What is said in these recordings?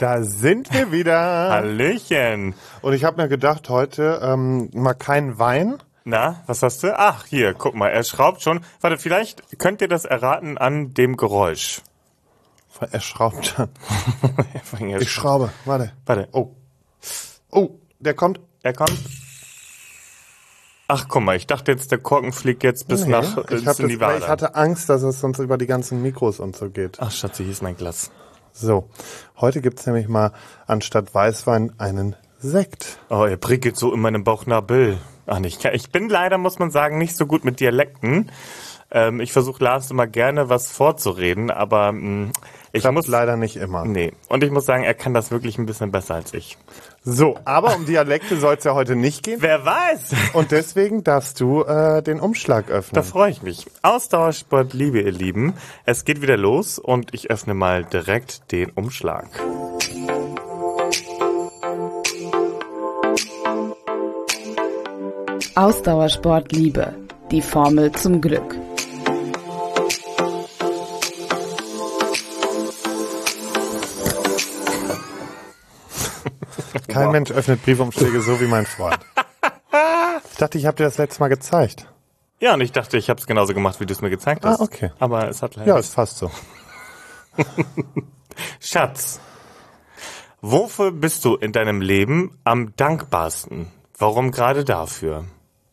Da sind wir wieder. Hallöchen. Und ich habe mir gedacht, heute mal keinen Wein. Na, was hast du? Ach, hier, guck mal, er schraubt schon. Warte, vielleicht könnt ihr das erraten an dem Geräusch. Er schraubt. Ich schraube. Warte. Oh, der kommt. Er kommt. Ach, guck mal, ich dachte jetzt, der Korken fliegt jetzt bis nach ich Nevada. hatte Angst, dass es sonst über die ganzen Mikros und so geht. Ach, Schatzi, hier ist mein Glas. So, heute gibt's nämlich mal anstatt Weißwein einen Sekt. Oh, er prickelt so in meinem Bauchnabel. Ach, nicht. Ich bin leider, muss man sagen, nicht so gut mit Dialekten. Ich versuche Lars immer gerne was vorzureden, aber ich muss leider nicht immer. Nee, und ich muss sagen, er kann das wirklich ein bisschen besser als ich. So, aber um Dialekte soll es ja heute nicht gehen. Wer weiß? Und deswegen darfst du den Umschlag öffnen. Da freue ich mich. Ausdauersport, Liebe, ihr Lieben. Es geht wieder los und ich öffne mal direkt den Umschlag. Ausdauersport Liebe. Die Formel zum Glück. Kein Mensch öffnet Briefumschläge so wie mein Freund. Ich dachte, ich habe dir das letzte Mal gezeigt. Ja, und ich dachte, ich habe es genauso gemacht, wie du es mir gezeigt hast. Ah, okay. Aber es hat leider... Ja, ist fast so. Schatz, wofür bist du in deinem Leben am dankbarsten? Warum gerade dafür?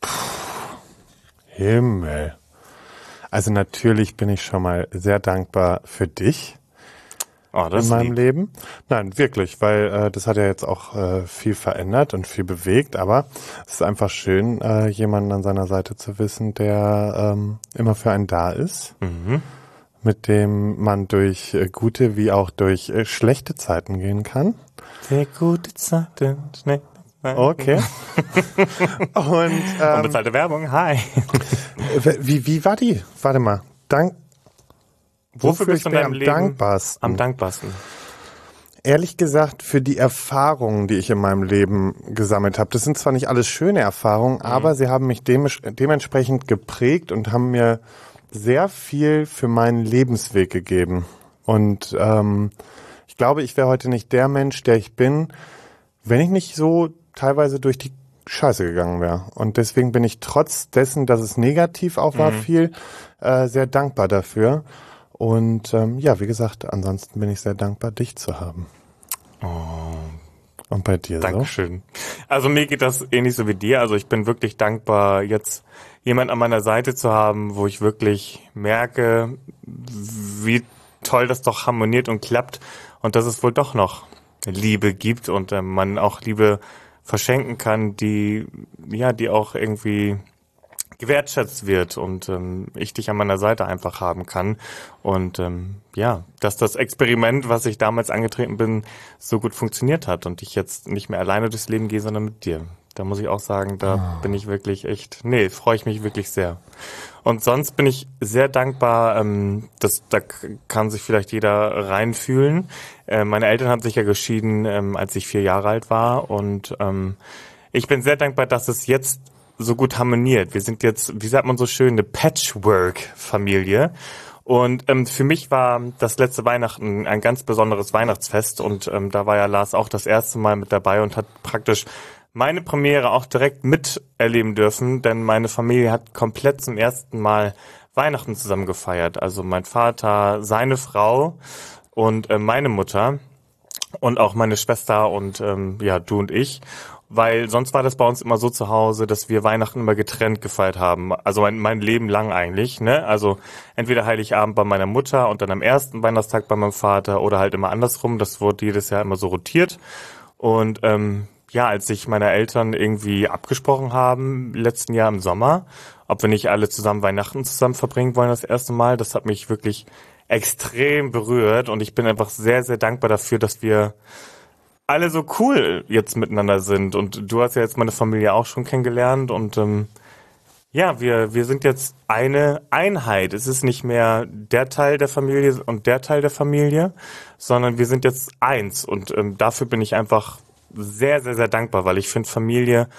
Himmel. Also natürlich bin ich schon mal sehr dankbar für dich. Oh, das in meinem lieb. Leben. Nein, wirklich, weil das hat ja jetzt auch viel verändert und viel bewegt, aber es ist einfach schön, jemanden an seiner Seite zu wissen, der immer für einen da ist, mit dem man durch gute wie auch durch schlechte Zeiten gehen kann. Sehr gute Zeiten, schlechte Zeiten. Okay. Und unbezahlte Werbung, hi. wie war die? Warte mal. Wofür bist du in deinem Leben dankbarsten? am dankbarsten? Ehrlich gesagt, für die Erfahrungen, die ich in meinem Leben gesammelt habe. Das sind zwar nicht alles schöne Erfahrungen, aber sie haben mich dementsprechend geprägt und haben mir sehr viel für meinen Lebensweg gegeben. Und ich glaube, ich wäre heute nicht der Mensch, der ich bin, wenn ich nicht so teilweise durch die Scheiße gegangen wäre. Und deswegen bin ich trotz dessen, dass es negativ auch war, sehr dankbar dafür. Und ja, wie gesagt, ansonsten bin ich sehr dankbar, dich zu haben. Oh. Und bei dir Dankeschön. Also mir geht das ähnlich so wie dir. Also ich bin wirklich dankbar, jetzt jemand an meiner Seite zu haben, wo ich wirklich merke, wie toll das doch harmoniert und klappt und dass es wohl doch noch Liebe gibt und man auch Liebe verschenken kann, die auch irgendwie gewertschätzt wird und ich dich an meiner Seite einfach haben kann und dass das Experiment, was ich damals angetreten bin, so gut funktioniert hat und ich jetzt nicht mehr alleine durchs Leben gehe, sondern mit dir. Da muss ich auch sagen, da bin ich wirklich freue ich mich wirklich sehr. Und sonst bin ich sehr dankbar, da kann sich vielleicht jeder reinfühlen. Meine Eltern haben sich ja geschieden, als ich 4 Jahre alt war und ich bin sehr dankbar, dass es jetzt so gut harmoniert. Wir sind jetzt, wie sagt man so schön, eine Patchwork-Familie. Und für mich war das letzte Weihnachten ein ganz besonderes Weihnachtsfest. Und da war ja Lars auch das erste Mal mit dabei und hat praktisch meine Premiere auch direkt miterleben dürfen. Denn meine Familie hat komplett zum ersten Mal Weihnachten zusammen gefeiert. Also mein Vater, seine Frau und meine Mutter und auch meine Schwester und du und ich. Weil sonst war das bei uns immer so zu Hause, dass wir Weihnachten immer getrennt gefeiert haben. Also mein Leben lang eigentlich, ne? Also entweder Heiligabend bei meiner Mutter und dann am ersten Weihnachtstag bei meinem Vater oder halt immer andersrum. Das wurde jedes Jahr immer so rotiert. Und als sich meine Eltern irgendwie abgesprochen haben, letzten Jahr im Sommer, ob wir nicht alle zusammen Weihnachten zusammen verbringen wollen das erste Mal, das hat mich wirklich extrem berührt. Und ich bin einfach sehr, sehr dankbar dafür, dass wir alle so cool jetzt miteinander sind und du hast ja jetzt meine Familie auch schon kennengelernt und wir sind jetzt eine Einheit. Es ist nicht mehr der Teil der Familie und der Teil der Familie, sondern wir sind jetzt eins und dafür bin ich einfach sehr, sehr, sehr dankbar, weil ich finde Familie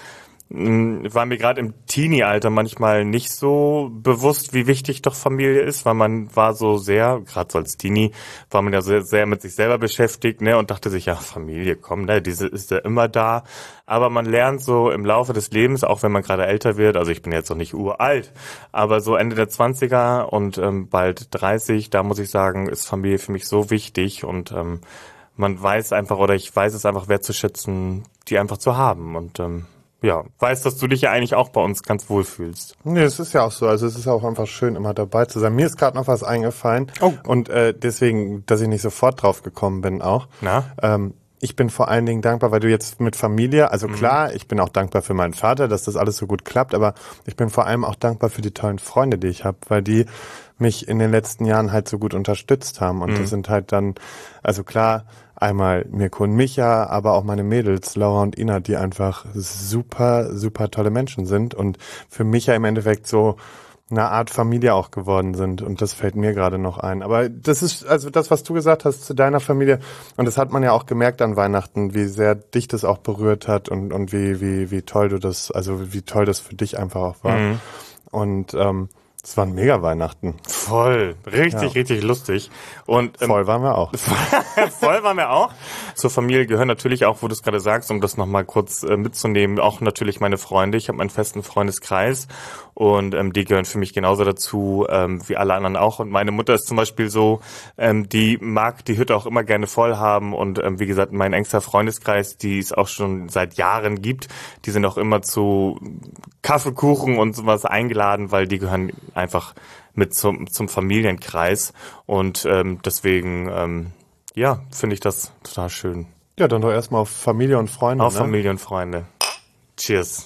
war mir gerade im Teenie-Alter manchmal nicht so bewusst, wie wichtig doch Familie ist, weil man war so sehr, gerade so als Teenie, war man ja sehr, sehr mit sich selber beschäftigt, ne, und dachte sich, ja, Familie, komm, ne, diese ist ja immer da. Aber man lernt so im Laufe des Lebens, auch wenn man gerade älter wird, also ich bin jetzt noch nicht uralt, aber so Ende der 20er und bald 30, da muss ich sagen, ist Familie für mich so wichtig und man weiß einfach, oder ich weiß es einfach wertzuschätzen, die einfach zu haben und ja, weiß, dass du dich ja eigentlich auch bei uns ganz wohl fühlst. Nee, es ist ja auch so. Also es ist auch einfach schön, immer dabei zu sein. Mir ist gerade noch was eingefallen. Oh. Und deswegen, dass ich nicht sofort drauf gekommen bin auch. Na? Ich bin vor allen Dingen dankbar, weil du jetzt mit Familie, also klar, ich bin auch dankbar für meinen Vater, dass das alles so gut klappt, aber ich bin vor allem auch dankbar für die tollen Freunde, die ich habe, weil die mich in den letzten Jahren halt so gut unterstützt haben. Und das sind halt dann, also klar, einmal Mirko und Micha, aber auch meine Mädels, Laura und Ina, die einfach super, super tolle Menschen sind und für mich ja im Endeffekt so eine Art Familie auch geworden sind. Und das fällt mir gerade noch ein. Aber das ist, also das, was du gesagt hast zu deiner Familie, und das hat man ja auch gemerkt an Weihnachten, wie sehr dich das auch berührt hat und wie toll du das, also wie toll das für dich einfach auch war. Und es war ein mega Weihnachten. Voll. Richtig lustig. Und Voll waren wir auch. voll waren wir auch. Zur Familie gehören natürlich auch, wo du es gerade sagst, um das nochmal kurz mitzunehmen, auch natürlich meine Freunde. Ich habe meinen festen Freundeskreis und die gehören für mich genauso dazu wie alle anderen auch. Und meine Mutter ist zum Beispiel so, die mag die Hütte auch immer gerne voll haben und wie gesagt, mein engster Freundeskreis, die es auch schon seit Jahren gibt, die sind auch immer zu Kaffeekuchen und sowas eingeladen, weil die gehören einfach mit zum Familienkreis und deswegen ja, finde ich das total schön. Ja, dann doch erstmal auf Familie und Freunde. Auf Familie und Freunde. Cheers.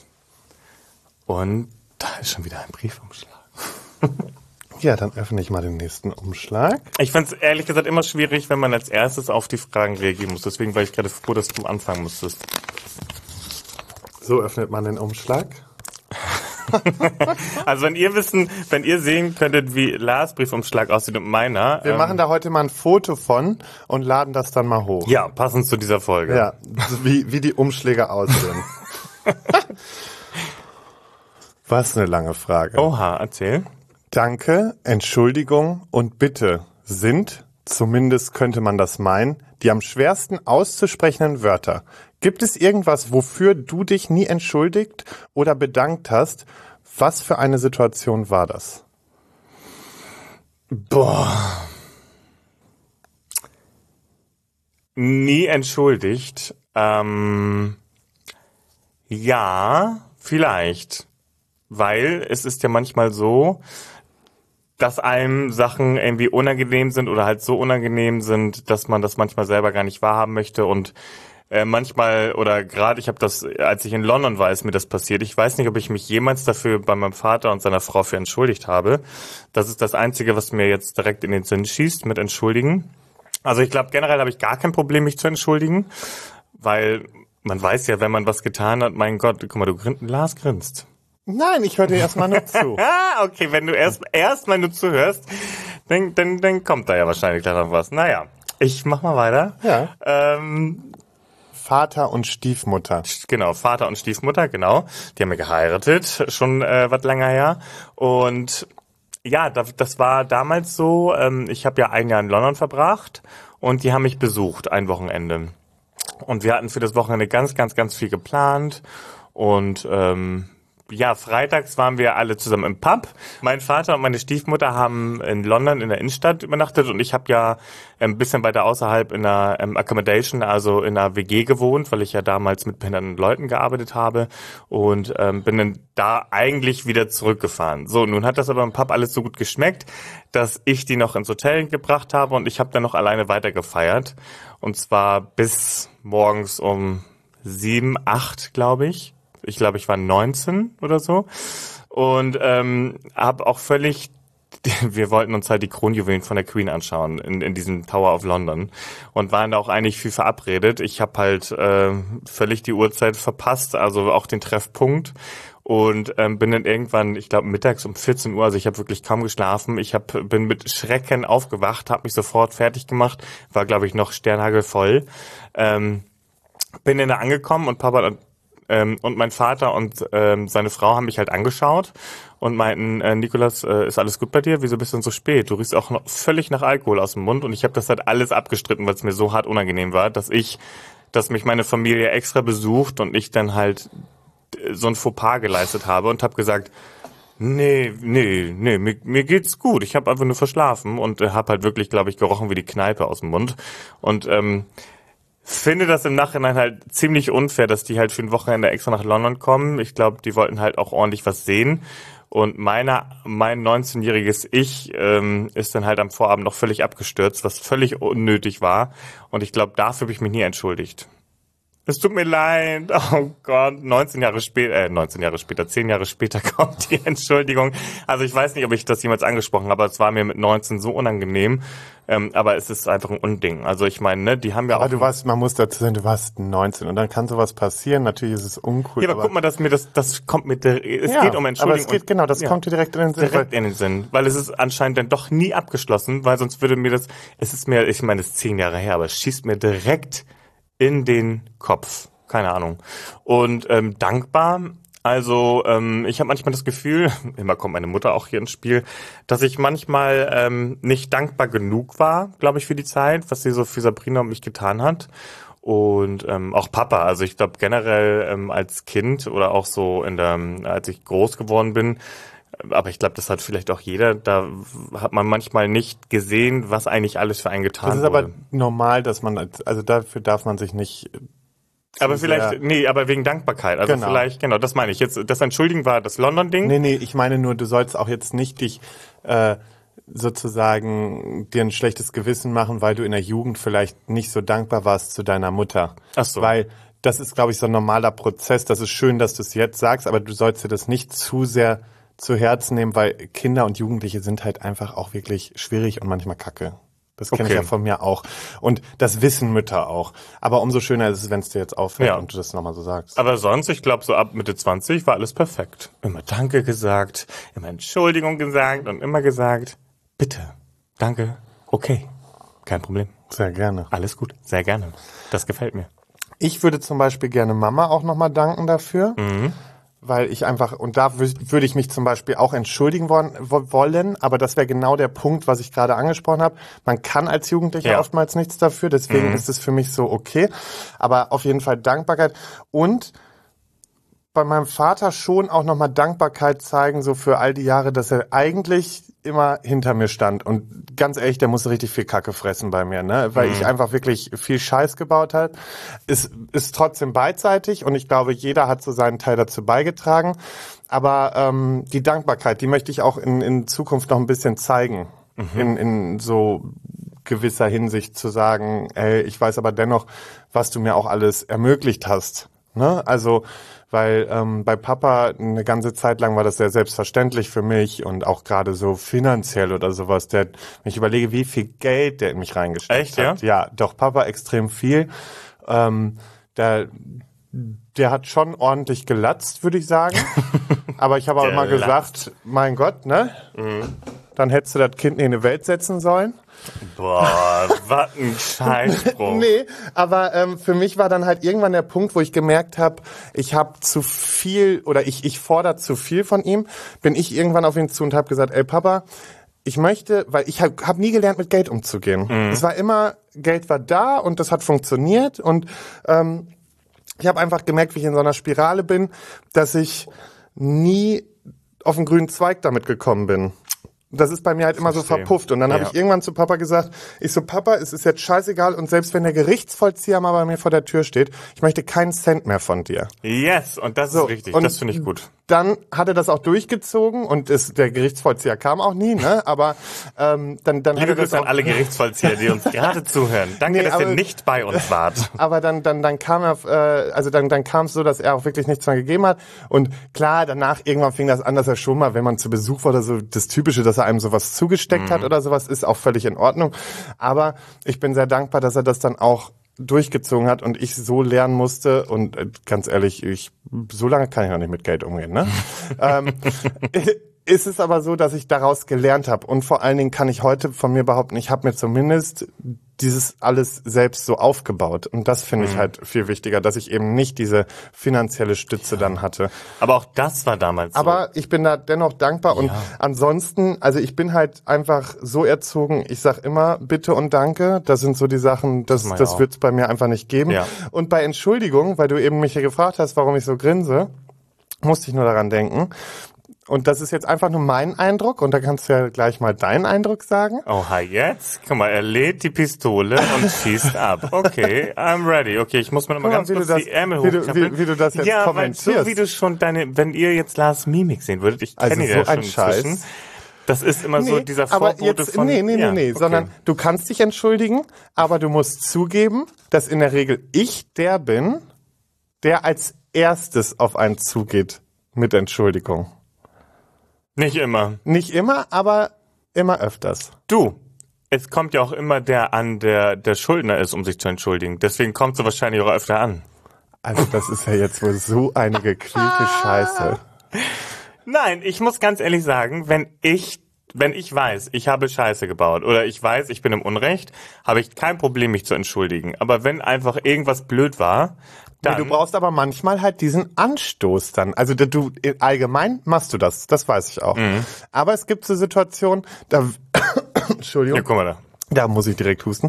Und da ist schon wieder ein Briefumschlag. Ja, dann öffne ich mal den nächsten Umschlag. Ich find's ehrlich gesagt immer schwierig, wenn man als erstes auf die Fragen reagieren muss. Deswegen war ich gerade froh, dass du anfangen musstest. So öffnet man den Umschlag. Also wenn ihr sehen könntet, wie Lars Briefumschlag aussieht und meiner. Wir machen da heute mal ein Foto von und laden das dann mal hoch. Ja, passend zu dieser Folge. Ja, wie die Umschläge aussehen. Was eine lange Frage. Oha, erzähl. Danke, Entschuldigung und Bitte sind, zumindest könnte man das meinen, die am schwersten auszusprechenden Wörter. Gibt es irgendwas, wofür du dich nie entschuldigt oder bedankt hast? Was für eine Situation war das? Boah. Nie entschuldigt. Ja, vielleicht. Weil es ist ja manchmal so, dass einem Sachen irgendwie unangenehm sind oder halt so unangenehm sind, dass man das manchmal selber gar nicht wahrhaben möchte und manchmal oder gerade ich habe das, als ich in London war, ist mir das passiert. Ich weiß nicht, ob ich mich jemals dafür bei meinem Vater und seiner Frau für entschuldigt habe. Das ist das Einzige, was mir jetzt direkt in den Sinn schießt mit entschuldigen. Also ich glaube, generell habe ich gar kein Problem, mich zu entschuldigen, weil man weiß ja, wenn man was getan hat, mein Gott, guck mal, Lars grinst. Nein, ich höre dir erstmal nur zu. Okay, wenn du erst mal nur zuhörst, dann kommt da ja wahrscheinlich gleich noch was. Naja, ich mach mal weiter. Ja. Vater und Stiefmutter. Genau, Vater und Stiefmutter, genau. Die haben ja geheiratet, schon was länger her. Und ja, das war damals so, ich habe ja ein Jahr in London verbracht und die haben mich besucht, ein Wochenende. Und wir hatten für das Wochenende ganz viel geplant und ja, freitags waren wir alle zusammen im Pub. Mein Vater und meine Stiefmutter haben in London in der Innenstadt übernachtet und ich habe ja ein bisschen weiter außerhalb in einer Accommodation, also in einer WG gewohnt, weil ich ja damals mit behinderten Leuten gearbeitet habe und bin dann da eigentlich wieder zurückgefahren. So, nun hat das aber im Pub alles so gut geschmeckt, dass ich die noch ins Hotel gebracht habe und ich habe dann noch alleine weitergefeiert und zwar bis morgens um 7, 8, glaube ich. Ich glaube, ich war 19 oder so und habe auch völlig, wir wollten uns halt die Kronjuwelen von der Queen anschauen in diesem Tower of London und waren da auch eigentlich viel verabredet. Ich habe halt völlig die Uhrzeit verpasst, also auch den Treffpunkt und bin dann irgendwann, ich glaube mittags um 14 Uhr, also ich habe wirklich kaum geschlafen. Bin mit Schrecken aufgewacht, habe mich sofort fertig gemacht, war glaube ich noch sternhagelvoll. Bin dann da angekommen und Papa Und mein Vater und seine Frau haben mich halt angeschaut und meinten, Nikolas, ist alles gut bei dir? Wieso bist du denn so spät? Du riechst auch noch völlig nach Alkohol aus dem Mund. Und ich habe das halt alles abgestritten, weil es mir so hart unangenehm war, dass mich meine Familie extra besucht und ich dann halt so ein Fauxpas geleistet habe und habe gesagt, nee, mir geht's gut. Ich habe einfach nur verschlafen und habe halt wirklich, glaube ich, gerochen wie die Kneipe aus dem Mund. Und finde das im Nachhinein halt ziemlich unfair, dass die halt für ein Wochenende extra nach London kommen. Ich glaube, die wollten halt auch ordentlich was sehen. Und mein 19-jähriges Ich ist dann halt am Vorabend noch völlig abgestürzt, was völlig unnötig war. Und ich glaube, dafür habe ich mich nie entschuldigt. Es tut mir leid, oh Gott, 10 Jahre später kommt die Entschuldigung. Also ich weiß nicht, ob ich das jemals angesprochen habe, aber es war mir mit 19 so unangenehm. Aber es ist einfach ein Unding. Also ich meine, ne, die haben ja aber auch... man muss dazu sagen, du warst 19 und dann kann sowas passieren. Natürlich ist es uncool. Ja, aber guck mal, das kommt mit der... Es geht um Entschuldigung. Aber es geht, genau, das kommt dir direkt in den Sinn. Direkt in den Sinn, weil es ist anscheinend dann doch nie abgeschlossen, weil sonst würde mir das... Ich meine, es ist 10 Jahre her, aber es schießt mir direkt in den Kopf. Keine Ahnung. Und dankbar, also ich habe manchmal das Gefühl, immer kommt meine Mutter auch hier ins Spiel, dass ich manchmal nicht dankbar genug war, glaube ich, für die Zeit, was sie so für Sabrina und mich getan hat. Und auch Papa, also ich glaube generell als Kind oder auch so als ich groß geworden bin, aber ich glaube, das hat vielleicht auch jeder, da hat man manchmal nicht gesehen, was eigentlich alles für einen getan wurde. Das ist aber normal, dass also dafür darf man sich nicht... Aber vielleicht, aber wegen Dankbarkeit. Also vielleicht, das meine ich. Jetzt, das Entschuldigen war das London-Ding. Nee, ich meine nur, du sollst auch jetzt nicht dich sozusagen dir ein schlechtes Gewissen machen, weil du in der Jugend vielleicht nicht so dankbar warst zu deiner Mutter. Ach so. Weil das ist, glaube ich, so ein normaler Prozess. Das ist schön, dass du es jetzt sagst, aber du sollst dir das nicht zu sehr zu Herzen nehmen, weil Kinder und Jugendliche sind halt einfach auch wirklich schwierig und manchmal kacke. Das kenne ich ja von mir auch. Und das wissen Mütter auch. Aber umso schöner ist es, wenn es dir jetzt auffällt und du das nochmal so sagst. Aber sonst, ich glaube, so ab Mitte 20 war alles perfekt. Immer Danke gesagt, immer Entschuldigung gesagt und immer gesagt, bitte, danke, okay, kein Problem. Sehr gerne. Alles gut, sehr gerne. Das gefällt mir. Ich würde zum Beispiel gerne Mama auch nochmal danken dafür. Weil ich einfach, und da würde ich mich zum Beispiel auch entschuldigen wollen, aber das wäre genau der Punkt, was ich gerade angesprochen habe. Man kann als Jugendlicher oftmals nichts dafür, deswegen ist es für mich so okay. Aber auf jeden Fall Dankbarkeit und bei meinem Vater schon auch nochmal Dankbarkeit zeigen, so für all die Jahre, dass er eigentlich immer hinter mir stand. Und ganz ehrlich, der musste richtig viel Kacke fressen bei mir, ne? Weil ich einfach wirklich viel Scheiß gebaut habe. Es ist trotzdem beidseitig und ich glaube, jeder hat so seinen Teil dazu beigetragen. Aber die Dankbarkeit, die möchte ich auch in Zukunft noch ein bisschen zeigen. In so gewisser Hinsicht zu sagen, ey, ich weiß aber dennoch, was du mir auch alles ermöglicht hast. Ne? Also, weil bei Papa eine ganze Zeit lang war das sehr selbstverständlich für mich und auch gerade so finanziell oder sowas. Wenn ich überlege, wie viel Geld der in mich reingesteckt hat. Ja, doch, Papa extrem viel. Der hat schon ordentlich gelatzt, würde ich sagen. Aber ich habe auch immer gesagt, mein Gott, ne? Dann hättest du das Kind nicht in die Welt setzen sollen. Boah, was ein Scheißspruch. Nee, aber für mich war dann halt irgendwann der Punkt, wo ich gemerkt habe, ich habe zu viel oder ich fordere zu viel von ihm. Bin ich irgendwann auf ihn zu und habe gesagt, ey Papa, ich möchte, weil ich hab nie gelernt, mit Geld umzugehen. Es war immer, Geld war da und das hat funktioniert und ich habe einfach gemerkt, wie ich in so einer Spirale bin, dass ich nie auf den grünen Zweig damit gekommen bin. Das ist bei mir halt immer so verpufft. Und dann habe ich irgendwann zu Papa gesagt, Papa, es ist jetzt scheißegal und selbst wenn der Gerichtsvollzieher mal bei mir vor der Tür steht, ich möchte keinen Cent mehr von dir. Yes, und das ist richtig, das finde ich gut. Dann hat er das auch durchgezogen und der Gerichtsvollzieher kam auch nie, ne? Aber dann Liebe hat er das Grüße auch an alle Gerichtsvollzieher, die uns gerade zuhören. Danke, dass ihr nicht bei uns wart. Aber dann kam dann kam es so, dass er auch wirklich nichts mehr gegeben hat. Und klar, danach irgendwann fing das an, dass er schon mal, wenn man zu Besuch war oder so, das Typische, dass er einem sowas zugesteckt hat oder sowas, ist auch völlig in Ordnung. Aber ich bin sehr dankbar, dass er das dann auch durchgezogen hat und ich so lernen musste und ganz ehrlich, so lange kann ich noch nicht mit Geld umgehen, ne? Ist es aber so, dass ich daraus gelernt habe und vor allen Dingen kann ich heute von mir behaupten, ich habe mir zumindest dieses alles selbst so aufgebaut. Und das finde ich halt viel wichtiger, dass ich eben nicht diese finanzielle Stütze dann hatte. Aber auch das war damals so. Aber ich bin da dennoch dankbar und ansonsten, also ich bin halt einfach so erzogen, ich sag immer Bitte und Danke. Das sind so die Sachen, das wird's bei mir einfach nicht geben. Ja. Und bei Entschuldigung, weil du eben mich hier gefragt hast, warum ich so grinse, musste ich nur daran denken. Und das ist jetzt einfach nur mein Eindruck und da kannst du ja gleich mal deinen Eindruck sagen. Oha, jetzt? Guck mal, er lädt die Pistole und schießt ab. Okay, I'm ready. Okay, ich muss mir noch mal ganz kurz die Ärmel hochkrempeln. Wie du das jetzt kommentierst. Ja, so wie du schon wenn ihr jetzt Lars Mimik sehen würdet, ich kenne ihn so ja schon ein Scheiß. inzwischen. Das ist immer so dieser aber Vorbote jetzt, von... Nee, okay. sondern du kannst dich entschuldigen, aber du musst zugeben, dass in der Regel ich der bin, der als erstes auf einen zugeht mit Entschuldigung. Nicht immer. Nicht immer, aber immer öfters. Du, es kommt ja auch immer der an, der Schuldner ist, um sich zu entschuldigen. Deswegen kommt sie wahrscheinlich auch öfter an. Also das ist ja jetzt wohl so eine gequälte Scheiße. Nein, ich muss ganz ehrlich sagen, wenn ich weiß, ich habe Scheiße gebaut oder ich weiß, ich bin im Unrecht, habe ich kein Problem, mich zu entschuldigen. Aber wenn einfach irgendwas blöd war, dann... Du brauchst aber manchmal halt diesen Anstoß dann. Also du allgemein machst du das weiß ich auch. Mhm. Aber es gibt so Situationen, da... Entschuldigung. Ja, guck mal da. Da muss ich direkt husten.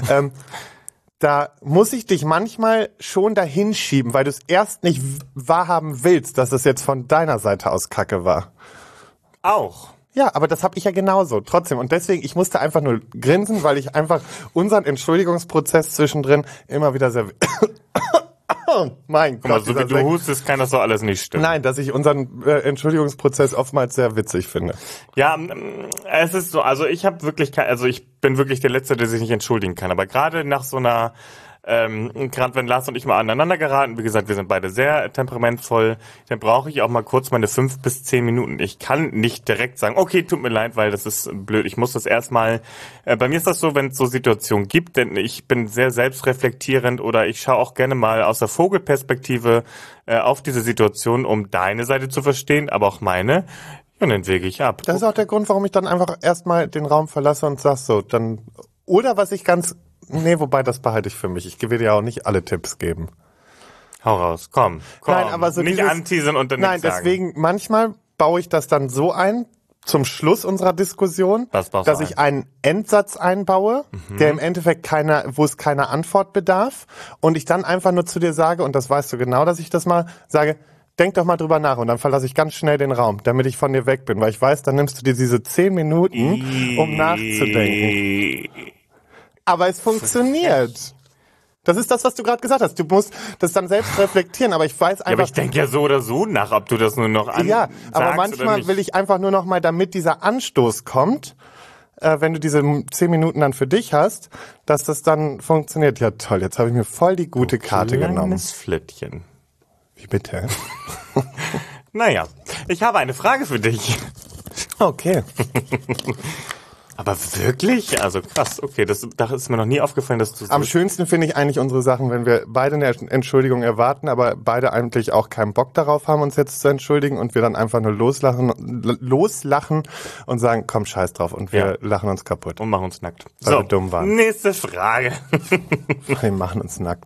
Da muss ich dich manchmal schon dahin schieben, weil du es erst nicht wahrhaben willst, dass es jetzt von deiner Seite aus Kacke war. Auch. Ja, aber das habe ich ja genauso. Trotzdem. Und deswegen, ich musste einfach nur grinsen, weil ich einfach unseren Entschuldigungsprozess zwischendrin immer wieder sehr... Mein Gott. Guck mal, so wie du hustest, kann das doch alles nicht stimmen. Nein, dass ich unseren Entschuldigungsprozess oftmals sehr witzig finde. Ja, es ist so, also ich bin wirklich der Letzte, der sich nicht entschuldigen kann. Aber gerade nach so einer, gerade wenn Lars und ich mal aneinander geraten, wie gesagt, wir sind beide sehr temperamentvoll, dann brauche ich auch mal kurz meine 5 bis 10 Minuten. Ich kann nicht direkt sagen, okay, tut mir leid, weil das ist blöd. Ich muss das erstmal, bei mir ist das so, wenn es so Situationen gibt, denn ich bin sehr selbstreflektierend oder ich schaue auch gerne mal aus der Vogelperspektive auf diese Situation, um deine Seite zu verstehen, aber auch meine. Und dann wege ich ab. Das ist auch der Grund, warum ich dann einfach erstmal den Raum verlasse und sag so, dann, oder was ich wobei, das behalte ich für mich. Ich will dir ja auch nicht alle Tipps geben. Hau raus, komm. Nein, aber so nicht anteasern und dann nichts sagen. Nein, deswegen, manchmal baue ich das dann so ein, zum Schluss unserer Diskussion, dass ich einen Endsatz einbaue, der im Endeffekt wo es keine Antwort bedarf und ich dann einfach nur zu dir sage, und das weißt du genau, dass ich das mal sage, denk doch mal drüber nach und dann verlasse ich ganz schnell den Raum, damit ich von dir weg bin, weil ich weiß, dann nimmst du dir diese 10 Minuten, um nachzudenken. Aber es funktioniert. Das ist das, was du gerade gesagt hast. Du musst das dann selbst reflektieren, aber ich weiß einfach... Ja, aber ich denke ja so oder so nach, ob du das nur noch Ja, aber manchmal will ich einfach nur noch mal, damit dieser Anstoß kommt, wenn du diese 10 Minuten dann für dich hast, dass das dann funktioniert. Ja toll, jetzt habe ich mir voll die gute Karte genommen. Kleines Flittchen. Wie bitte? Naja, ich habe eine Frage für dich. Okay. Aber wirklich? Also krass, okay, da ist mir noch nie aufgefallen, dass du so... Am schönsten finde ich eigentlich unsere Sachen, wenn wir beide eine Entschuldigung erwarten, aber beide eigentlich auch keinen Bock darauf haben, uns jetzt zu entschuldigen und wir dann einfach nur loslachen und sagen, komm, scheiß drauf und wir lachen uns kaputt. Und machen uns nackt. Weil wir dumm waren. Nächste Frage. Wir machen uns nackt.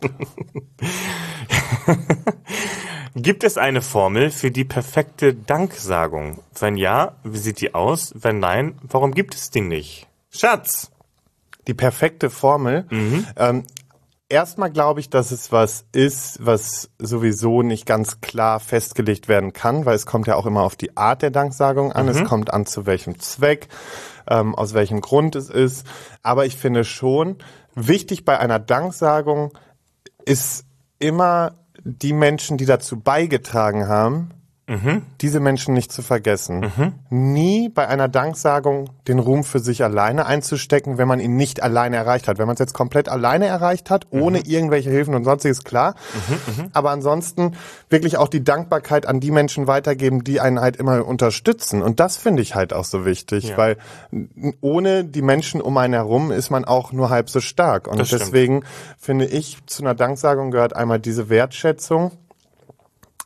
Gibt es eine Formel für die perfekte Danksagung? Wenn ja, wie sieht die aus? Wenn nein, warum gibt es die nicht? Schatz! Die perfekte Formel? Erstmal glaube ich, dass es was ist, was sowieso nicht ganz klar festgelegt werden kann, weil es kommt ja auch immer auf die Art der Danksagung an. Es kommt an, zu welchem Zweck, aus welchem Grund es ist. Aber ich finde schon, wichtig bei einer Danksagung ist immer die Menschen, die dazu beigetragen haben, diese Menschen nicht zu vergessen. Nie bei einer Danksagung den Ruhm für sich alleine einzustecken, wenn man ihn nicht alleine erreicht hat. Wenn man es jetzt komplett alleine erreicht hat, ohne irgendwelche Hilfen und sonstiges, klar. Aber ansonsten wirklich auch die Dankbarkeit an die Menschen weitergeben, die einen halt immer unterstützen. Und das finde ich halt auch so wichtig, weil ohne die Menschen um einen herum ist man auch nur halb so stark. Und deswegen finde ich, zu einer Danksagung gehört einmal diese Wertschätzung,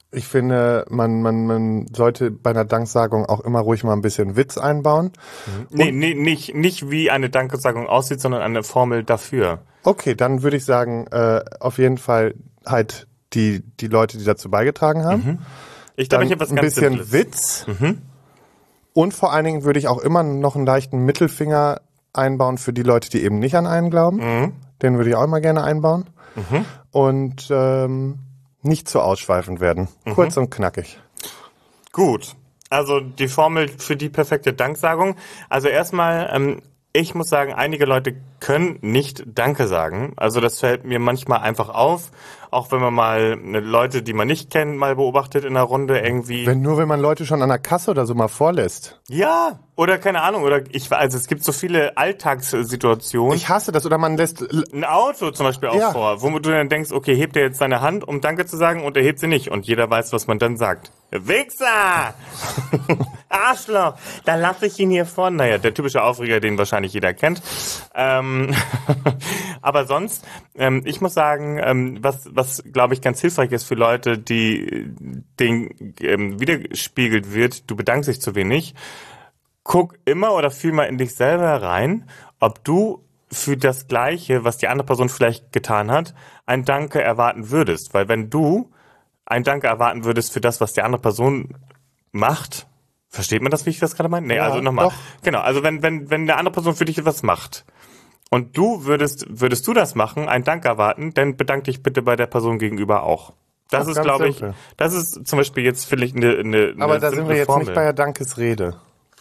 Ich finde, man sollte bei einer Danksagung auch immer ruhig mal ein bisschen Witz einbauen. Nee, nicht wie eine Danksagung aussieht, sondern eine Formel dafür. Okay, dann würde ich sagen, auf jeden Fall halt die Leute, die dazu beigetragen haben. Ich glaube, ich habe was ein ganz bisschen Simples. Witz. Und vor allen Dingen würde ich auch immer noch einen leichten Mittelfinger einbauen für die Leute, die eben nicht an einen glauben. Den würde ich auch immer gerne einbauen. Und nicht zu ausschweifend werden. Kurz und knackig. Gut. Also die Formel für die perfekte Danksagung. Also erstmal, ich muss sagen, einige Leute können nicht Danke sagen. Also das fällt mir manchmal einfach auf. Auch wenn man mal Leute, die man nicht kennt, mal beobachtet in einer Runde irgendwie. Wenn man Leute schon an der Kasse oder so mal vorlässt. Ja, oder keine Ahnung. Also es gibt so viele Alltagssituationen. Ich hasse das. Oder man lässt... Ein Auto zum Beispiel auch vor, wo du dann denkst, okay, hebt er jetzt seine Hand, um Danke zu sagen, und er hebt sie nicht. Und jeder weiß, was man dann sagt. Wichser! Arschloch! Da lasse ich ihn hier vor. Naja, der typische Aufreger, den wahrscheinlich jeder kennt. Aber sonst, ich muss sagen, was glaube ich ganz hilfreich ist für Leute, die denen widerspiegelt wird, du bedankst dich zu wenig. Guck immer oder fühl mal in dich selber rein, ob du für das Gleiche, was die andere Person vielleicht getan hat, ein Danke erwarten würdest. Weil wenn du ein Danke erwarten würdest für das, was die andere Person macht, versteht man das, wie ich das gerade meine? Nee, Ja, also nochmal. doch. Genau, also wenn eine andere Person für dich etwas macht und du würdest du das machen, ein Dank erwarten, dann bedank dich bitte bei der Person gegenüber auch. Das Ach, ist, ganz glaube ich, simpel. das ist zum Beispiel jetzt vielleicht eine Aber da sind simple wir jetzt Formel. nicht bei der Dankesrede.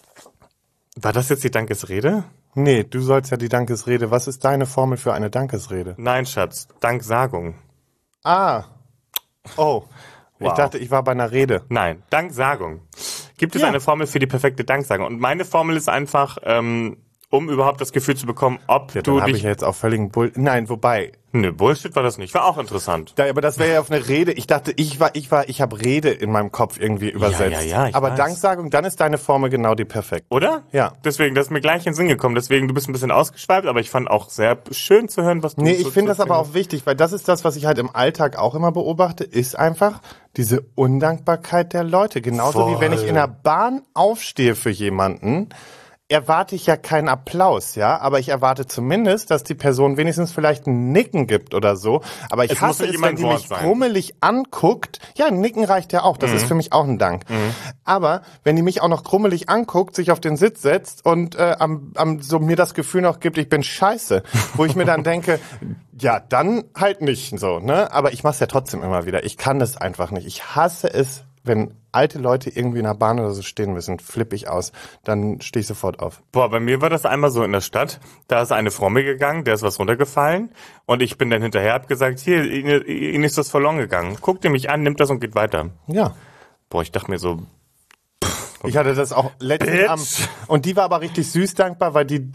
War das jetzt die Dankesrede? Nee, du sollst ja die Dankesrede. Was ist deine Formel für eine Dankesrede? Nein, Schatz, Danksagung. Ah. Oh. Ich Wow. dachte, ich war bei einer Rede. Nein, Danksagung. Gibt es Ja. eine Formel für die perfekte Danksagung? Und meine Formel ist einfach, um überhaupt das Gefühl zu bekommen, ob Ja, du dann habe ich dich... ja jetzt auch völligen Nein, wobei. Nö, Bullshit war das nicht. War auch interessant. Aber das wäre ja auf eine Rede. Ich dachte, ich habe Rede in meinem Kopf irgendwie übersetzt. ja, ich Aber weiß. Danksagung, dann ist deine Formel genau die perfekte. Oder? Ja. Deswegen, das ist mir gleich in den Sinn gekommen. Deswegen, du bist ein bisschen ausgeschweift, aber ich fand auch sehr schön zu hören, was du... Nee, so ich finde zu das aber erzählen auch wichtig, weil das ist das, was ich halt im Alltag auch immer beobachte, ist einfach diese Undankbarkeit der Leute. Genauso wie wenn ich in der Bahn aufstehe für jemanden, erwarte ich ja keinen Applaus, ja, aber ich erwarte zumindest, dass die Person wenigstens vielleicht ein Nicken gibt oder so. Aber ich Es muss hasse nicht es, immer wenn ein die Wort mich sein. grummelig anguckt. Ja, ein Nicken reicht ja auch. Das ist für mich auch ein Dank. Aber wenn die mich auch noch grummelig anguckt, sich auf den Sitz setzt und so mir das Gefühl noch gibt, ich bin scheiße, wo ich mir dann denke, ja, dann halt nicht so, ne? Aber ich mach's ja trotzdem immer wieder. Ich kann das einfach nicht. Ich hasse es, wenn alte Leute irgendwie in der Bahn oder so stehen müssen, flippe ich aus. Dann stehe ich sofort auf. Boah, bei mir war das einmal so in der Stadt. Da ist eine Frau mir gegangen, der ist was runtergefallen. Und ich bin dann hinterher, hab gesagt, hier, Ihnen ist das verloren gegangen. Guckt ihr mich an, nimmt das und geht weiter. Ja. Boah, ich dachte mir so, Ich hatte das auch letztens Bitch. und die war aber richtig süß dankbar, weil die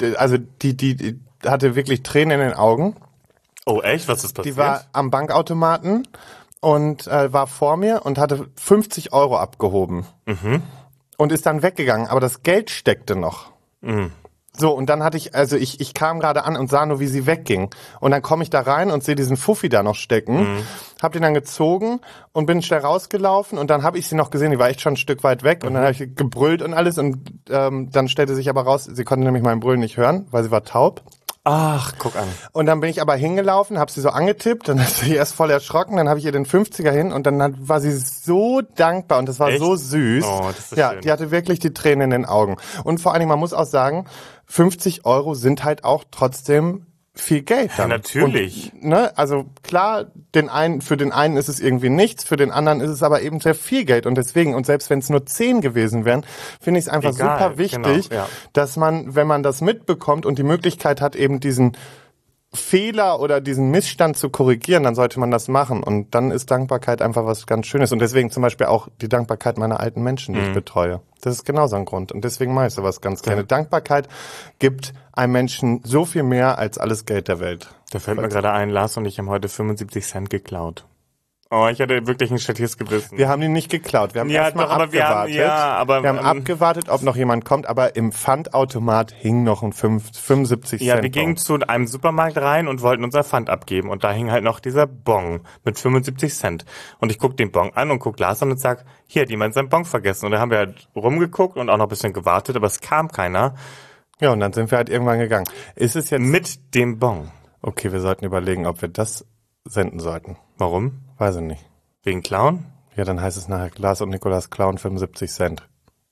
hatte wirklich Tränen in den Augen. oh echt, was ist passiert? Die war am Bankautomaten und war vor mir und hatte 50 Euro abgehoben. Und ist dann weggegangen, aber das Geld steckte noch. So, und dann hatte ich kam gerade an und sah nur, wie sie wegging. Und dann komme ich da rein und sehe diesen Fuffi da noch stecken, hab den dann gezogen und bin schnell rausgelaufen und dann habe ich sie noch gesehen, die war echt schon ein Stück weit weg und dann habe ich gebrüllt und alles und dann stellte sich aber raus, sie konnte nämlich mein Brüllen nicht hören, weil sie war taub. Ach, guck an. Und dann bin ich aber hingelaufen, habe sie so angetippt, dann ist sie erst voll erschrocken, dann habe ich ihr den 50er hin und dann war sie so dankbar und das war Echt? so süß. Oh, das ist ja, schön. die hatte wirklich die Tränen in den Augen. Und vor allen Dingen, man muss auch sagen, 50 Euro sind halt auch trotzdem viel Geld dann. Ja, natürlich. Und, ne, also klar, für den einen ist es irgendwie nichts, für den anderen ist es aber eben sehr viel Geld und deswegen, und selbst wenn es nur 10 gewesen wären, finde ich es einfach Egal, super wichtig, genau, ja. dass man, wenn man das mitbekommt und die Möglichkeit hat, eben diesen Fehler oder diesen Missstand zu korrigieren, dann sollte man das machen. Und dann ist Dankbarkeit einfach was ganz Schönes. Und deswegen zum Beispiel auch die Dankbarkeit meiner alten Menschen, die ich betreue. Das ist genauso ein Grund. Und deswegen mache ich sowas ganz gerne. Dankbarkeit gibt einem Menschen so viel mehr als alles Geld der Welt. Da fällt mir gerade ein, Lars und ich haben heute 75 Cent geklaut. Oh, ich hatte wirklich ein schlechtes Gewissen. Wir haben ihn nicht geklaut. Wir haben Ja, erstmal doch, aber abgewartet. wir haben abgewartet, ob noch jemand kommt, aber im Pfandautomat hing noch ein 75 Cent. Ja, wir gingen zu einem Supermarkt rein und wollten unser Pfand abgeben. Und da hing halt noch dieser Bon mit 75 Cent. Und ich guck den Bon an und guck Lars an und sag, hier hat jemand seinen Bon vergessen. Und da haben wir halt rumgeguckt und auch noch ein bisschen gewartet, aber es kam keiner. Ja, und dann sind wir halt irgendwann gegangen. Ist es jetzt... Mit dem Bon. Okay, wir sollten überlegen, ob wir das senden sollten. Warum? Weiß ich nicht. Wegen Clown? Ja, dann heißt es nachher Lars und Nikolas klauen 75 Cent.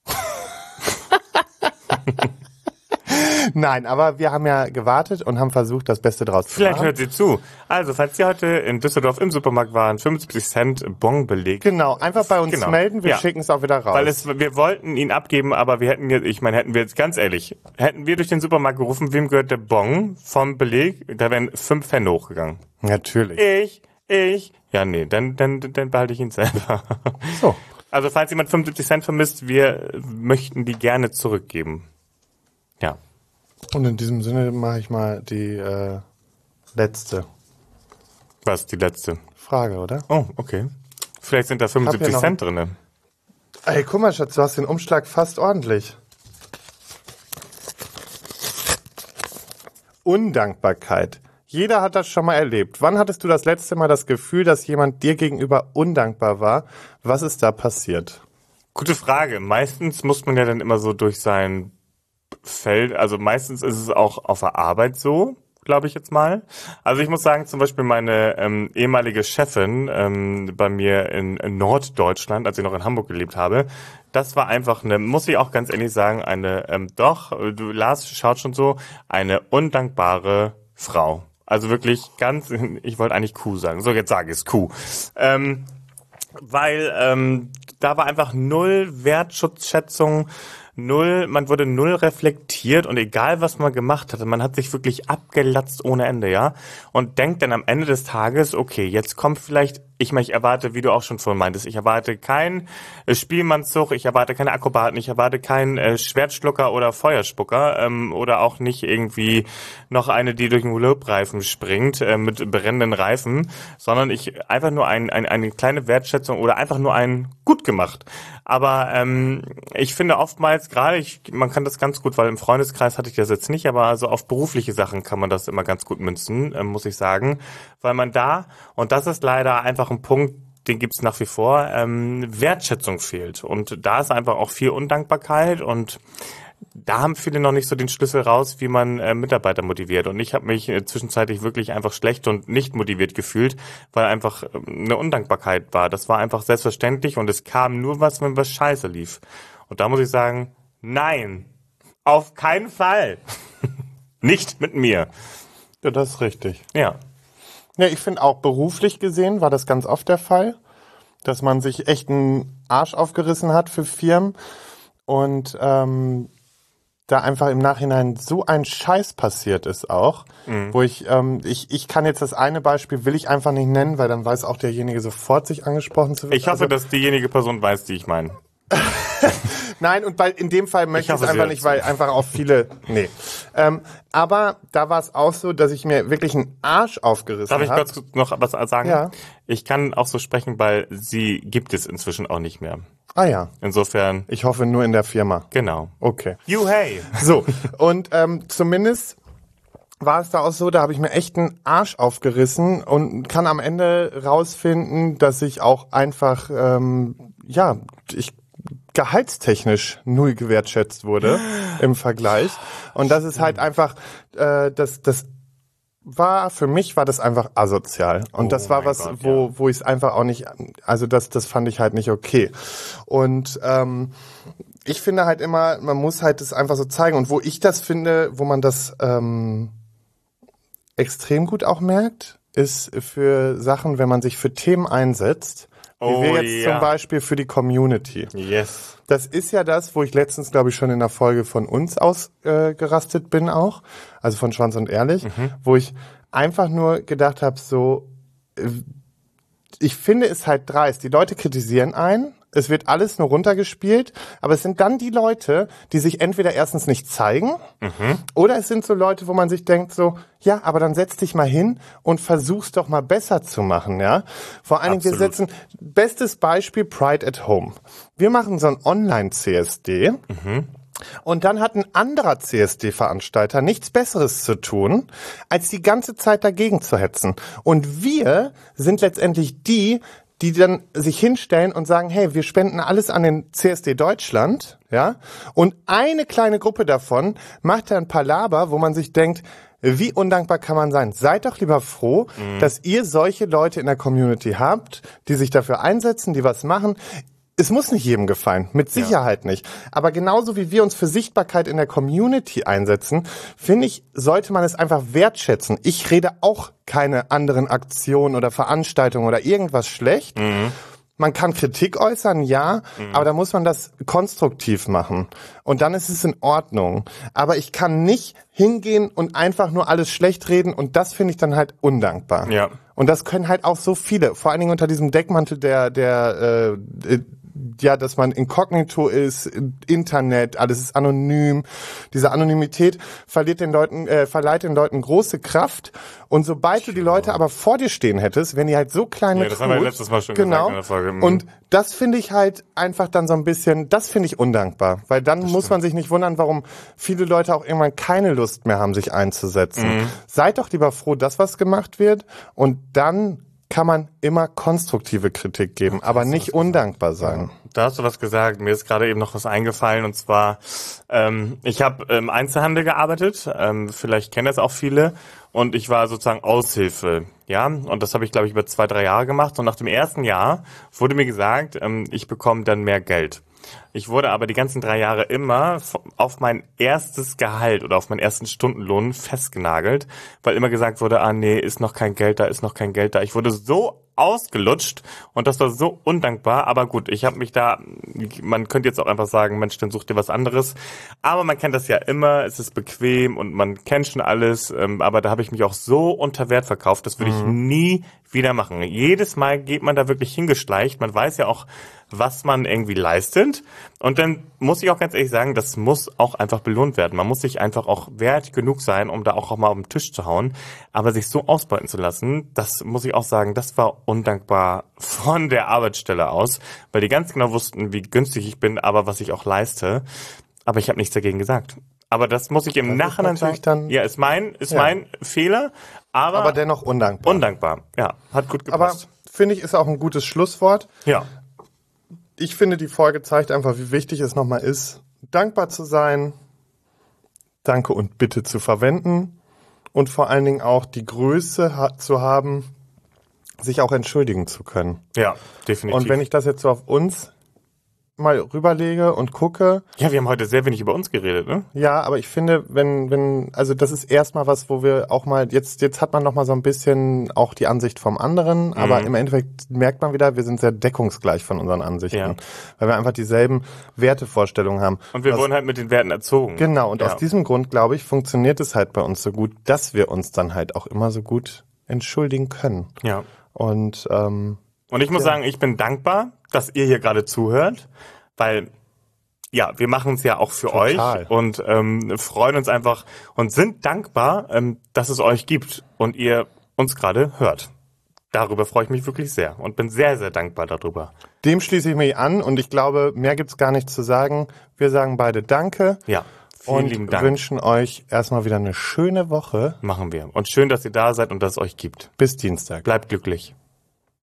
Nein, aber wir haben ja gewartet und haben versucht, das Beste draus zu Vielleicht machen. hört sie zu. Also, falls Sie heute in Düsseldorf im Supermarkt waren, 75 Cent Bon belegt. Genau, einfach bei uns Genau. melden, wir Ja. schicken es auch wieder raus. Weil wir wollten ihn abgeben, aber hätten wir jetzt ganz ehrlich, hätten wir durch den Supermarkt gerufen, wem gehört der Bon vom Beleg, da wären 5 Pfände hochgegangen. Natürlich. Ich. Ja, nee, dann behalte ich ihn selber. So. Also, falls jemand 75 Cent vermisst, wir möchten die gerne zurückgeben. Ja. Und in diesem Sinne mache ich mal die letzte Was, die letzte? Frage, oder? Oh, okay. Vielleicht sind da 75 noch- Cent drinne. Ey, guck mal, Schatz, du hast den Umschlag fast ordentlich. Undankbarkeit. Jeder hat das schon mal erlebt. Wann hattest du das letzte Mal das Gefühl, dass jemand dir gegenüber undankbar war? Was ist da passiert? Gute Frage. Meistens muss man ja dann immer so durch sein Feld, also meistens ist es auch auf der Arbeit so, glaube ich jetzt mal. Also ich muss sagen, zum Beispiel meine ehemalige Chefin bei mir in Norddeutschland, als ich noch in Hamburg gelebt habe, das war einfach muss ich auch ganz ehrlich sagen, Lars schaut schon so, eine undankbare Frau. Also wirklich ich wollte eigentlich Kuh sagen, so jetzt sage ich es Kuh. Weil da war einfach null Wertschätzung, man wurde null reflektiert und egal was man gemacht hatte, man hat sich wirklich abgelatzt ohne Ende, ja. Und denkt dann am Ende des Tages, okay, jetzt kommt vielleicht, ich erwarte, wie du auch schon vorhin meintest, ich erwarte keinen Spielmannszug, ich erwarte keine Akrobaten, ich erwarte keinen Schwertschlucker oder Feuerspucker oder auch nicht irgendwie noch eine, die durch den Lobreifen springt mit brennenden Reifen, sondern ich einfach nur eine kleine Wertschätzung oder einfach nur ein gut gemacht. Aber ich finde oftmals man kann das ganz gut, weil im Freundeskreis hatte ich das jetzt nicht, aber also auf berufliche Sachen kann man das immer ganz gut münzen, muss ich sagen, weil man und das ist leider einfach ein Punkt, den gibt's nach wie vor, Wertschätzung fehlt. Und da ist einfach auch viel Undankbarkeit und da haben viele noch nicht so den Schlüssel raus, wie man Mitarbeiter motiviert. Und ich habe mich zwischenzeitlich wirklich einfach schlecht und nicht motiviert gefühlt, weil einfach eine Undankbarkeit war. Das war einfach selbstverständlich und es kam nur was, wenn was scheiße lief. Und da muss ich sagen, nein, auf keinen Fall. Nicht mit mir. Ja, das ist richtig. Ja. Ja, ich finde auch beruflich gesehen war das ganz oft der Fall, dass man sich echt einen Arsch aufgerissen hat für Firmen und da einfach im Nachhinein so ein Scheiß passiert ist auch, wo ich kann jetzt das eine Beispiel, will ich einfach nicht nennen, weil dann weiß auch derjenige sofort, sich angesprochen zu werden. Ich hoffe, dass diejenige Person weiß, die ich meine. Nein, und in dem Fall möchte ich es hoffe, einfach sie nicht, weil einfach auch viele, nee. Aber da war es auch so, dass ich mir wirklich einen Arsch aufgerissen Darf habe. ich kurz noch was sagen? Ja. Ich kann auch so sprechen, weil sie gibt es inzwischen auch nicht mehr. Ah ja, Insofern, ich hoffe nur in der Firma. genau. Okay. You hey. So, und zumindest war es da auch so, da habe ich mir echt einen Arsch aufgerissen und kann am Ende rausfinden, dass ich auch einfach, gehaltstechnisch null gewertschätzt wurde im Vergleich. Und das ist halt einfach, für mich war das einfach asozial. Und das war mein was, Gott, wo ich es einfach auch nicht, also das fand ich halt nicht okay. Und ich finde halt immer, man muss halt das einfach so zeigen. Und wo ich das finde, wo man das extrem gut auch merkt, ist für Sachen, wenn man sich für Themen einsetzt, wie wir jetzt zum Beispiel für die Community. Yes. Das ist ja das, wo ich letztens, glaube ich, schon in der Folge von uns ausgerastet bin auch, also von Schwanz und Ehrlich, wo ich einfach nur gedacht habe, so, ich finde es halt dreist. Die Leute kritisieren einen, es wird alles nur runtergespielt, aber es sind dann die Leute, die sich entweder erstens nicht zeigen, oder es sind so Leute, wo man sich denkt so, ja, aber dann setz dich mal hin und versuch's doch mal besser zu machen, ja. Vor allen Dingen, bestes Beispiel, Pride at Home. Wir machen so ein Online-CSD. Und dann hat ein anderer CSD-Veranstalter nichts Besseres zu tun, als die ganze Zeit dagegen zu hetzen. Und wir sind letztendlich die dann sich hinstellen und sagen, hey, wir spenden alles an den CSD Deutschland, ja. Und eine kleine Gruppe davon macht dann Palaver, wo man sich denkt, wie undankbar kann man sein? Seid doch lieber froh, dass ihr solche Leute in der Community habt, die sich dafür einsetzen, die was machen. Es muss nicht jedem gefallen, mit Sicherheit nicht. Aber genauso wie wir uns für Sichtbarkeit in der Community einsetzen, finde ich, sollte man es einfach wertschätzen. Ich rede auch keine anderen Aktionen oder Veranstaltungen oder irgendwas schlecht. Man kann Kritik äußern, ja, aber da muss man das konstruktiv machen. Und dann ist es in Ordnung. Aber ich kann nicht hingehen und einfach nur alles schlecht reden und das finde ich dann halt undankbar. Ja. Und das können halt auch so viele, vor allen Dingen unter diesem Deckmantel dass man inkognito ist, Internet, alles ist anonym. Diese Anonymität verleiht den Leuten große Kraft. Und sobald du die Leute aber vor dir stehen hättest, wenn die halt so kleine das haben wir letztes Mal schon gesagt in der Folge. Und das finde ich halt einfach dann so ein bisschen, das finde ich undankbar. Weil dann muss man sich nicht wundern, warum viele Leute auch irgendwann keine Lust mehr haben, sich einzusetzen. Seid doch lieber froh, dass was gemacht wird und dann kann man immer konstruktive Kritik geben, aber nicht undankbar sein. Da hast du was gesagt. Mir ist gerade eben noch was eingefallen und zwar, ich habe im Einzelhandel gearbeitet, vielleicht kennen das auch viele und ich war sozusagen Aushilfe, ja, und das habe ich glaube ich über 2-3 Jahre gemacht und nach dem ersten Jahr wurde mir gesagt, ich bekomme dann mehr Geld. Ich wurde aber die ganzen 3 Jahre immer auf mein erstes Gehalt oder auf meinen ersten Stundenlohn festgenagelt, weil immer gesagt wurde, nee, ist noch kein Geld da, ist noch kein Geld da. Ich wurde so ausgelutscht und das war so undankbar, aber gut, ich habe mich da, man könnte jetzt auch einfach sagen, Mensch, dann such dir was anderes, aber man kennt das ja immer, es ist bequem und man kennt schon alles, aber da habe ich mich auch so unter Wert verkauft, das würde ich nie wieder machen. Jedes Mal geht man da wirklich hingeschleicht, man weiß ja auch, was man irgendwie leistet und dann muss ich auch ganz ehrlich sagen, das muss auch einfach belohnt werden. Man muss sich einfach auch wert genug sein, um da auch mal auf den Tisch zu hauen, aber sich so ausbeuten zu lassen, das muss ich auch sagen, das war undankbar von der Arbeitsstelle aus, weil die ganz genau wussten, wie günstig ich bin, aber was ich auch leiste, aber ich habe nichts dagegen gesagt. Aber das muss ich im Nachhinein sagen, ja, ist mein Fehler, aber dennoch undankbar. Undankbar, ja, hat gut gepasst. Aber finde ich, ist auch ein gutes Schlusswort. Ja. Ich finde, die Folge zeigt einfach, wie wichtig es nochmal ist, dankbar zu sein, Danke und Bitte zu verwenden und vor allen Dingen auch die Größe zu haben, sich auch entschuldigen zu können. Ja, definitiv. Und wenn ich das jetzt so auf uns mal rüberlege und gucke. Ja, wir haben heute sehr wenig über uns geredet, ne? Ja, aber ich finde, also das ist erstmal was, wo wir auch mal, jetzt hat man noch mal so ein bisschen auch die Ansicht vom anderen, aber im Endeffekt merkt man wieder, wir sind sehr deckungsgleich von unseren Ansichten, weil wir einfach dieselben Wertevorstellungen haben. Und wir wurden halt mit den Werten erzogen. Genau, und aus diesem Grund, glaube ich, funktioniert es halt bei uns so gut, dass wir uns dann halt auch immer so gut entschuldigen können. Ja. Und ich muss sagen, ich bin dankbar, dass ihr hier gerade zuhört, weil ja, wir machen es ja auch für euch und freuen uns einfach und sind dankbar, dass es euch gibt und ihr uns gerade hört. Darüber freue ich mich wirklich sehr und bin sehr, sehr dankbar darüber. Dem schließe ich mich an und ich glaube, mehr gibt's gar nicht zu sagen. Wir sagen beide Danke. Ja. Vielen lieben Dank. Und wünschen euch erstmal wieder eine schöne Woche. Machen wir. Und schön, dass ihr da seid und dass es euch gibt. Bis Dienstag. Bleibt glücklich.